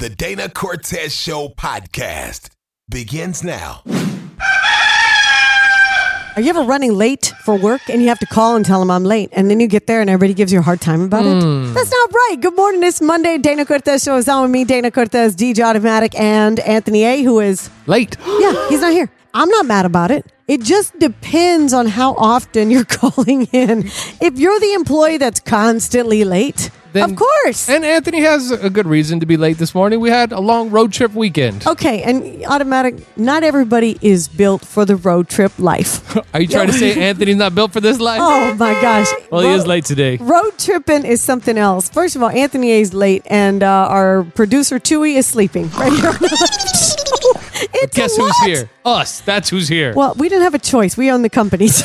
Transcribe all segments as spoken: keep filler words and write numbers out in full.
The Dana Cortez Show podcast begins now. Are you ever running late for work and you have to call and tell them I'm late, and then you get there and everybody gives you a hard time about Mm. it? That's not right. Good morning. It's Monday. Dana Cortez Show is on with me, Dana Cortez, D J Automatic, and Anthony A., who is Late. Yeah, he's not here. I'm not mad about it. It just depends on how often you're calling in. If you're the employee that's constantly late, Then- of course. And Anthony has a good reason to be late this morning. We had a long road trip weekend. Okay, and Automatic, not everybody is built for the road trip life. Are you trying to say Anthony's not built for this life? Oh my gosh. Well, he Ro- is late today. Road tripping is something else. First of all, Anthony A. is late, and uh, our producer Chewy is sleeping right here on the left. It's Guess a who's lot. here? Us. That's who's here. Well, we didn't have a choice. We own the company. So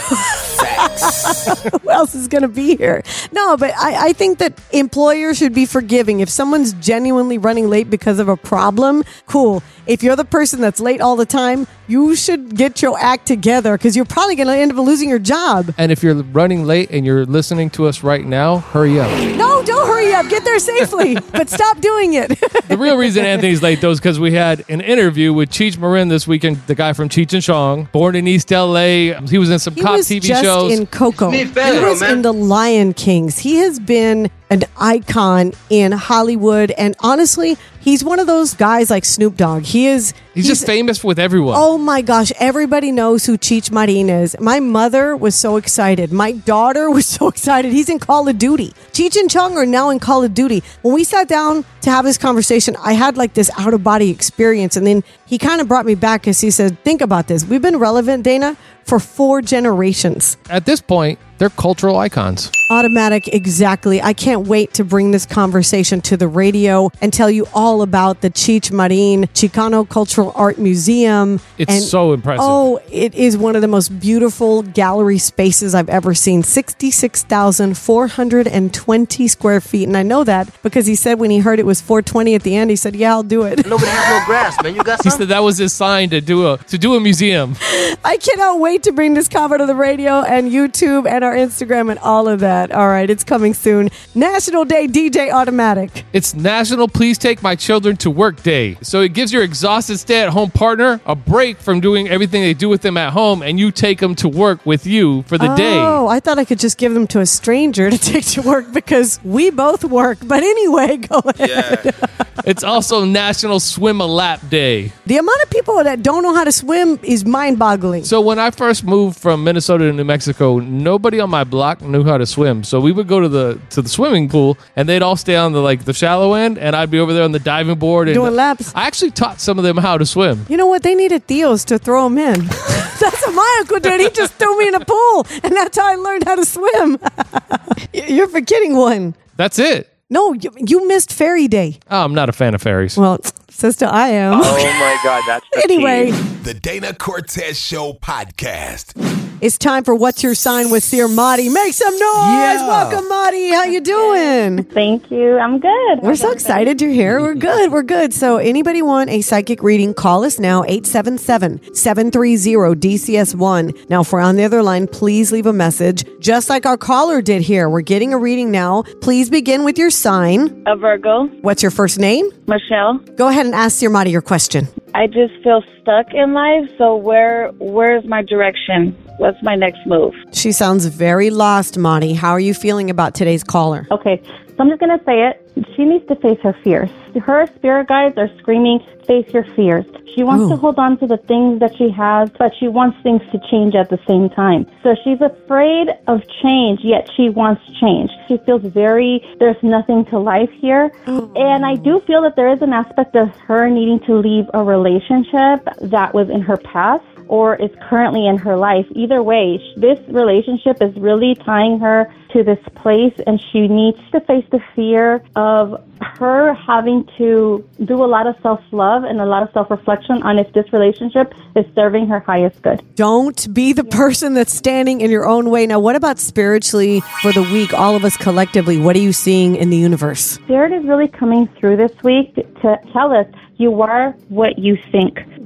who else is going to be here? No, but I, I think that employers should be forgiving. If someone's genuinely running late because of a problem, cool. If you're the person that's late all the time, you should get your act together because you're probably going to end up losing your job. And if you're running late and you're listening to us right now, hurry up. No, don't hurry up. Get there safely, but stop doing it. The real reason Anthony's late, though, is because we had an interview with Cheech Marin this weekend, the guy from Cheech and Chong, born in East L A. He was in some He cop was T V just shows. in Coco. Ni He Pedro, was man. in The Lion Kings. He has been an icon in Hollywood, and honestly, he's one of those guys like Snoop Dogg. He is. He's, just famous with everyone. Oh my gosh, everybody knows who Cheech Marin is. My mother was so excited. My daughter was so excited. He's in Call of Duty. Cheech and Chong are now in Call of Duty. When we sat down to have this conversation, I had like this out of body experience, and then he kind of brought me back because he said, think about this. We've been relevant, Dana, for four generations. At this point, they're cultural icons. Automatic, exactly. I can't wait to bring this conversation to the radio and tell you all about the Cheech Marin Chicano Cultural Art Museum. It's And- so impressive. Oh, it is one of the most beautiful gallery spaces I've ever seen. sixty-six thousand four hundred twenty square feet. And I know that because he said when he heard it was four twenty at the end, he said, yeah, I'll do it. Nobody has no grass, man. You got He some? said that was his sign to do a to do a museum. I cannot wait to bring this cover to the radio and YouTube and our Instagram and all of that. All right, it's coming soon. National Day D J Automatic. It's National Please Take My Children to Work Day. So it gives your exhausted stay-at-home partner a break from doing everything they do with them at home, and you take them to work with you for the day. Oh, I thought I could just give them to a stranger to take to work because we both work. But anyway, go ahead. It's also National Swim a Lap Day. The amount of people that don't know how to swim is mind-boggling. So when I first moved from Minnesota to New Mexico, nobody on my block knew how to swim. So we would go to the to the swimming pool, and they'd all stay on the like the shallow end, and I'd be over there on the diving board and Doing laps. I actually taught some of them how to swim. You know what? They needed Theos to throw them in. That's what my uncle did. He just threw me in a pool, and that's how I learned how to swim. You're forgetting one. That's it. No, you, you missed Fairy Day. Oh, I'm not a fan of fairies. Well, sister, I am. Oh my God, that's the Anyway, key. The Dana Cortez Show podcast. it's time for What's Your Sign with Seer Marty. Make some noise. Yeah. Welcome, Marty. How you doing? Thank you. I'm good. We're so excited you're here. We're good. We're good. So anybody want a psychic reading, call us now, eight seven seven, seven three zero, D C S one. Now, if we're on the other line, please leave a message, just like our caller did here. We're getting a reading now. Please begin with your sign. A Virgo, What's your first name? Michelle. Go ahead and ask Seer Marty your question. I just feel stuck in life. So where where's my direction? What's my next move? She sounds very lost, Marty. How are you feeling about today's caller? Okay, so I'm just gonna say it. She needs to face her fears. Her spirit guides are screaming, face your fears. She wants Ooh. to hold on to the things that she has, but she wants things to change at the same time. So she's afraid of change, yet she wants change. She feels very, there's nothing to life here. And I do feel that there is an aspect of her needing to leave a relationship that was in her past or is currently in her life. Either way, sh- this relationship is really tying her to this place, and she needs to face the fear of her having to do a lot of self-love and a lot of self-reflection on if this relationship is serving her highest good. Don't be the person that's standing in your own way. Now, what about spiritually for the week, all of us collectively? What are you seeing in the universe? Spirit is really coming through this week to tell us you are what you think.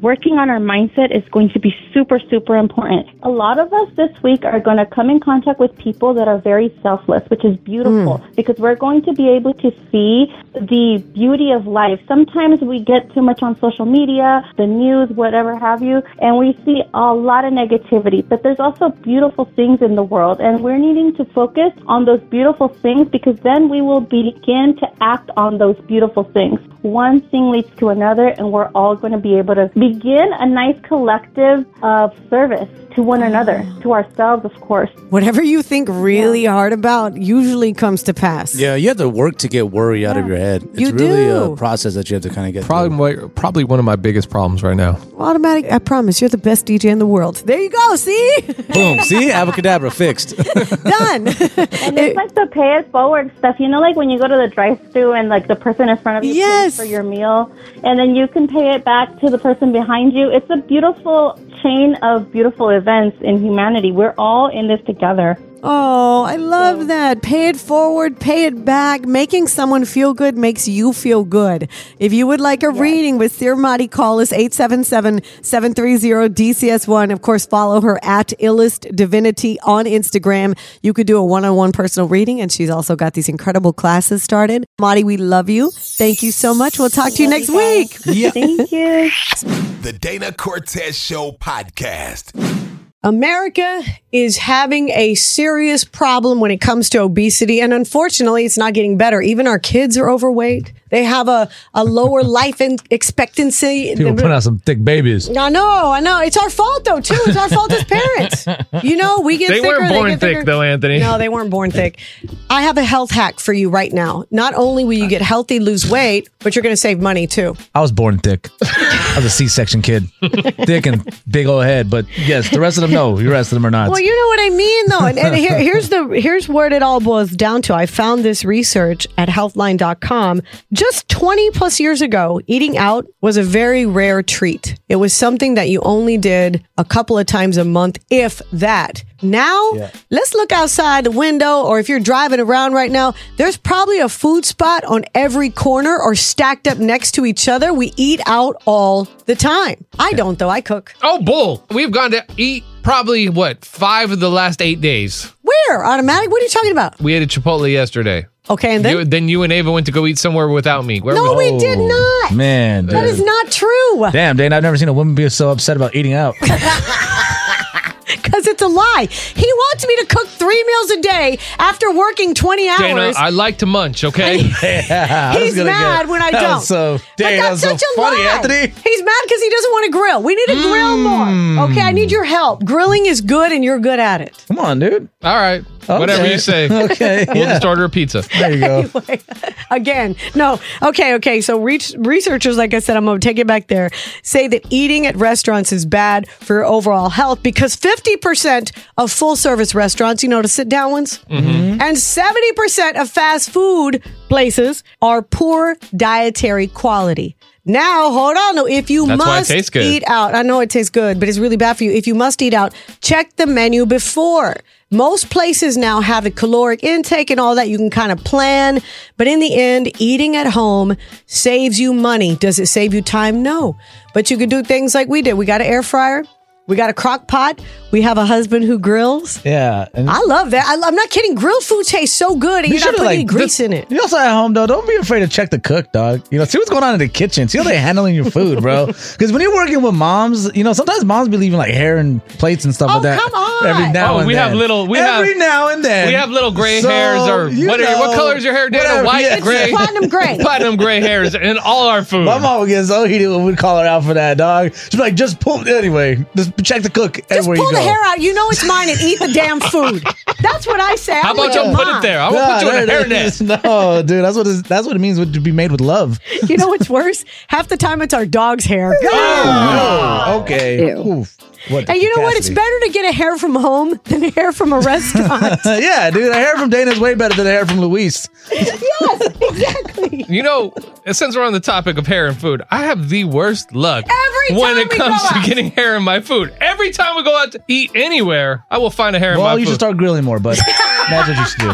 working on our mindset is going to be super, super important. A lot of us this week are going to come in contact with people that are very selfless, which is beautiful mm. because we're going to be able to see the beauty of life. Sometimes we get too much on social media, the news, whatever have you, and we see a lot of negativity, but there's also beautiful things in the world, and we're needing to focus on those beautiful things because then we will begin to act on those beautiful things. One thing leads to another, and we're all going to be able to begin a nice collective of service to one another, to ourselves, of course. Whatever you think really yeah. hard about usually comes to pass. Yeah, you have to work to get worry out yeah. of your head. It's you really do. a process that you have to kind of get probably through. My, probably one of my biggest problems right now. Automatic, I promise, you're the best D J in the world. There you go, see? Boom, see? Abracadabra, fixed. Done. And it's like the pay it forward stuff. You know, like when you go to the drive-thru and like the person in front of you yes. pays for your meal, and then you can pay it back to the person behind you. It's a beautiful chain of beautiful events in humanity. We're all in this together. Oh, I love that. Pay it forward, pay it back. Making someone feel good makes you feel good. If you would like a yes. reading with Sir Mari, call us eight seven seven, seven three zero, D C S one. Of course, follow her at Illest Divinity on Instagram. You could do a one-on-one personal reading, and she's also got these incredible classes started. Mari, we love you. Thank you so much. We'll talk to you next week. Yeah. Thank you. The Dana Cortez Show podcast. America is having a serious problem when it comes to obesity, and unfortunately, it's not getting better. Even our kids are overweight. They have a, a lower life expectancy. People put out some thick babies. I know, I know. It's our fault, though, too. It's our fault as parents. You know, we get they thicker. Weren't born they get thick, thicker. though, Anthony. No, they weren't born thick. I have a health hack for you right now. Not only will you get healthy, lose weight, but you're going to save money, too. I was born thick. I was a C-section kid. Thick and big old head. But yes, the rest of them, no. The rest of them are not. Well, you know what I mean, though. And, and here, here's the here's what it all boils down to. I found this research at healthline dot com. Just twenty plus years ago, eating out was a very rare treat. It was something that you only did a couple of times a month, if that. Now, yeah. let's look outside the window, or if you're driving around right now, there's probably a food spot on every corner or stacked up next to each other. We eat out all the time. I don't, though. I cook. Oh, bull. We've gone to eat probably, what, five of the last eight days. Where? Automatic? What are you talking about? We ate at Chipotle yesterday. Okay, and then? You, then you and Ava went to go eat somewhere without me. Where no, we, we did not. Man, dude. That is not true. Damn, Dane, I've never seen a woman be so upset about eating out. Because it's a lie. He wants me to cook three meals a day after working twenty hours. Dana, I like to munch, okay? yeah, He's mad get, when I don't. So, Dane, that was so funny, lie. Anthony. He's mad because he doesn't want to grill. We need to mm. grill more. Okay, I need your help. Grilling is good and you're good at it. Come on, dude. All right. Okay. Whatever you say. Okay. We'll yeah. just order a pizza. There you go. Anyway, again, no. Okay, okay. So re- researchers, like I said, I'm going to take it back there, say that eating at restaurants is bad for your overall health because fifty percent of full-service restaurants, you know, the sit-down ones, mm-hmm. and seventy percent of fast food places are poor dietary quality. Now, hold on. If you That's must why it tastes good. eat out, I know it tastes good, but it's really bad for you. If you must eat out, check the menu before. Most places now have a caloric intake and all that. You can kind of plan. But in the end, eating at home saves you money. Does it save you time? No. But you can do things like we did. We got an air fryer. We got a crock pot. We have a husband who grills. Yeah. And I love that. I, I'm not kidding. Grilled food tastes so good, and you you're not putting like, any grease the, in it. You also at home, though, don't be afraid to check the cook, dog. You know, see what's going on in the kitchen. See how they're handling your food, bro. Because when you're working with moms, you know, sometimes moms be leaving like hair and plates and stuff oh, like that. come on. Every now oh, and we then. have little. We Every have, now and then. We have little gray so, hairs, or what? Know, Are, what color is your hair, Dana? whatever, White, yeah. gray, platinum gray, platinum gray hairs in all our food. My mom would get so heated when we call her out for that, dog. She'd be like, just pull. Anyway, just check the cook. Just pull you the go. hair out. You know it's mine, and eat the damn food. That's what I say. How I'm about you put it there? I will Yeah, put you in a there it hairnet. is. No, dude, that's what it's, that's what it means to be made with love. You know what's worse? Half the time it's our dog's hair. Oh, okay. Oof. What And you know what? It's better to get a hair from home than a hair from a restaurant. Yeah, dude, a hair from Dana is way better than a hair from Luis. Yes, exactly. You know, since we're on the topic of hair and food, I have the worst luck Every when time it we comes go to out. getting hair in my food. Every time we go out to eat anywhere, I will find a hair in my Well, food. you should start grilling more, bud. That's what you should do.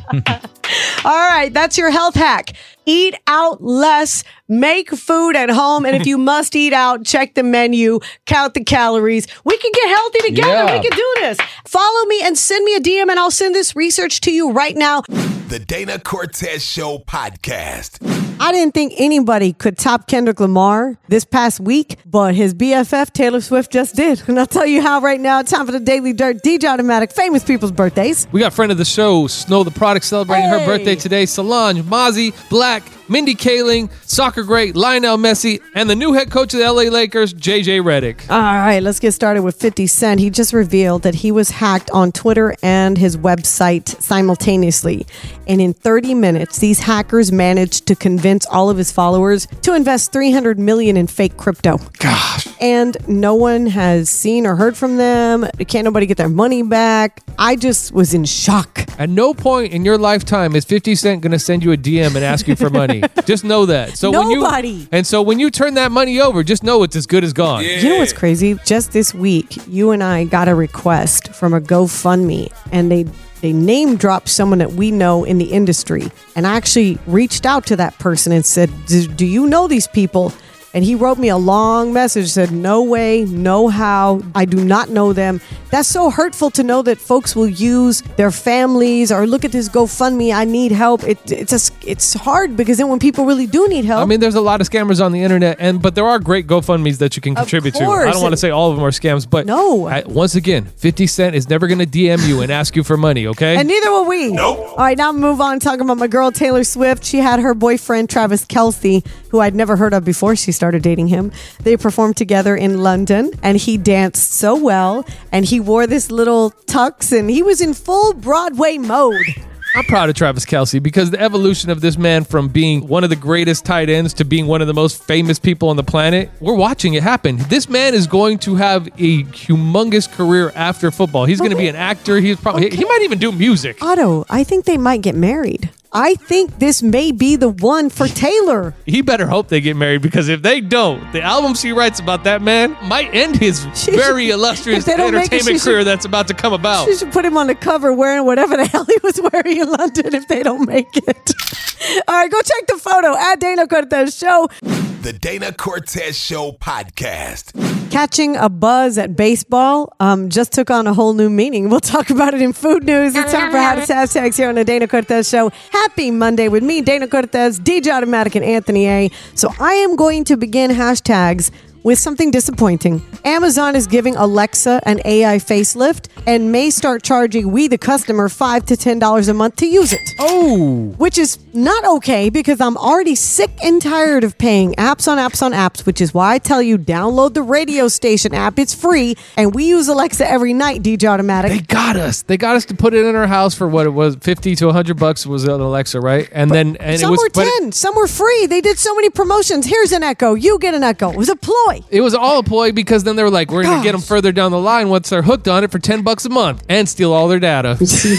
All right, that's your health hack. Eat out less, make food at home, and if you must eat out, check the menu, count the calories. We can get healthy together. Yeah. We can do this. Follow me and send me a D M, and I'll send this research to you right now. The Dana Cortez Show podcast. I didn't think anybody could top Kendrick Lamar this past week, but his B F F, Taylor Swift, just did. And I'll tell you how right now. Time for the Daily Dirt. D J Automatic, famous people's birthdays. We got friend of the show, Snow the Product, celebrating her Hey. birthday today. Solange, Mozzie, Black, Mindy Kaling, soccer great Lionel Messi, and the new head coach of the L A Lakers, J J Redick. All right, let's get started with fifty Cent. He just revealed that he was hacked on Twitter and his website simultaneously. And in thirty minutes, these hackers managed to convince all of his followers to invest three hundred million dollars in fake crypto. Gosh. And no one has seen or heard from them. Can't nobody get their money back. I just was in shock. At no point in your lifetime is fifty Cent going to send you a D M and ask you for money. Just know that. So when Nobody. you And so when you turn that money over, just know it's as good as gone. You know what's crazy? Just this week, you and I got a request from a GoFundMe, and they they name dropped someone that we know in the industry. And I actually reached out to that person and said, do, do you know these people? And he wrote me a long message, said, no way, no how, I do not know them. That's so hurtful to know that folks will use their families or look at this GoFundMe, I need help. It, it's a, it's hard because then when people really do need help. I mean, there's a lot of scammers on the internet, and but there are great GoFundMes that you can Of contribute to. I course. don't want to say all of them are scams, but No. I, once again, fifty Cent is never going to D M you and ask you for money, okay? And neither will we. Nope. All right, now move on talking about my girl Taylor Swift. She had her boyfriend Travis Kelce, who I'd never heard of before she started dating him. They performed together in London, and he danced so well, and he wore this little tux, and he was in full Broadway mode. I'm proud of Travis Kelce because the evolution of this man from being one of the greatest tight ends to being one of the most famous people on the planet, we're watching it happen. This man is going to have a humongous career after football. He's going to be an actor. He's probably he might even do music. Otto, I think they might get married. I think this may be the one for Taylor. He better hope they get married because if they don't, the album she writes about that man might end his She very should- illustrious if they don't make it, entertainment she career should- that's about to come about. She should put him on the cover wearing whatever the hell he was wearing in London if they don't make it. All right, go check the photo at Dana Cortez Show. The Dana Cortez Show podcast. Catching a buzz at baseball um, just took on a whole new meaning. We'll talk about it in food news. It's time for hottest hashtags here on the Dana Cortez Show. Happy Monday with me, Dana Cortez, D J Automatic, and Anthony A. So I am going to begin hashtags with something disappointing. Amazon is giving Alexa an A I facelift and may start charging we, the customer, five to ten dollars a month to use it. Oh, Which is not okay because I'm already sick and tired of paying apps on apps on apps, which is why I tell you, download the radio station app. It's free, and we use Alexa every night, D J Automatic. they got us. They got us to put it in our house for what it was, fifty to one hundred bucks was an Alexa, right? And then and some it was were but it- ten, some were free. They did so many promotions. Here's an Echo. You get an Echo. It was a ploy. It was all a ploy because then they were like, we're going to get them Gosh. further down the line once they're hooked on it for ten bucks a month and steal all their data.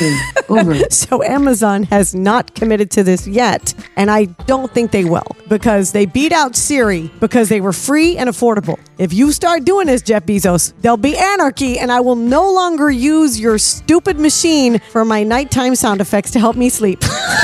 So Amazon has not committed to this yet, and I don't think they will because they beat out Siri because they were free and affordable. If you start doing this, Jeff Bezos, there'll be anarchy, and I will no longer use your stupid machine for my nighttime sound effects to help me sleep.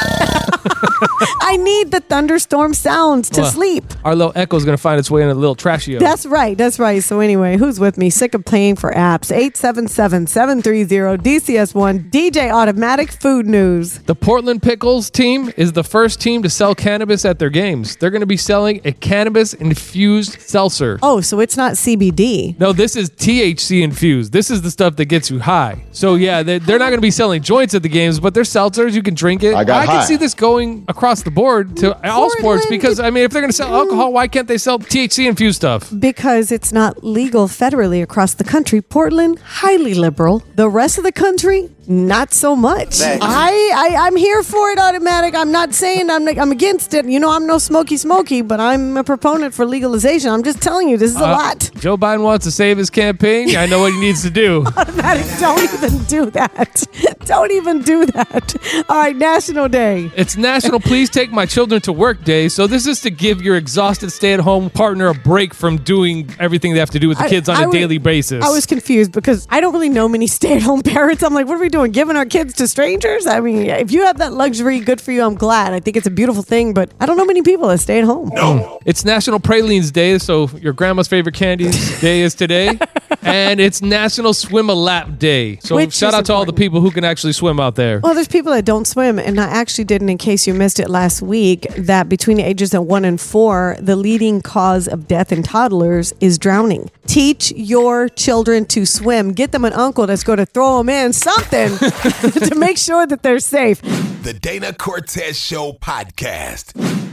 I need the thunderstorm sounds to Well, sleep. Our little Echo's going to find its way in a little trashio. That's right. That's right. So anyway, who's with me? Sick of paying for apps. eight seven seven, seven three zero, D C S one. D J Automatic Food News. The Portland Pickles team is the first team to sell cannabis at their games. They're going to be selling a cannabis-infused seltzer. Oh, so it's not C B D. No, this is T H C infused. This is the stuff that gets you high. So yeah, they're, they're not going to be selling joints at the games, but they're seltzers. You can drink it. I got can high. see this going across the board to all sports Portland- because I mean, if they're going to sell alcohol, why can't they sell T H C infused stuff? Because it's not legal federally across the country. Portland, highly liberal. The rest of the country, not so much. I, I, I'm here for it, Automatic. I'm not saying I'm, I'm against it. You know, I'm no smoky smoky, but I'm a proponent for legalization. I'm just telling you, this is a Uh, lot. Joe Biden wants to save his campaign. I know what he needs to do. Automatic, don't even do that. Don't even do that. All right, National Day. It's National Please Take My Children to Work Day. So this is to give your exhausted stay-at-home partner a break from doing everything they have to do with the I- kids on I a was- daily basis. I was confused because I don't really know many stay-at-home parents. I'm like, what are we doing? doing? Giving our kids to strangers? I mean, if you have that luxury, good for you. I'm glad. I think it's a beautiful thing, but I don't know many people that stay at home. No. It's National Pralines Day, so your grandma's favorite candies day is today. And it's National Swim a Lap Day. So Which shout is out to all the important. people who can actually swim out there. Well, there's people that don't swim, and I actually didn't, in case you missed it last week, that between the ages of one and four, the leading cause of death in toddlers is drowning. Teach your children to swim. Get them an uncle that's going to throw them in something to make sure that they're safe. The Dana Cortez Show podcast.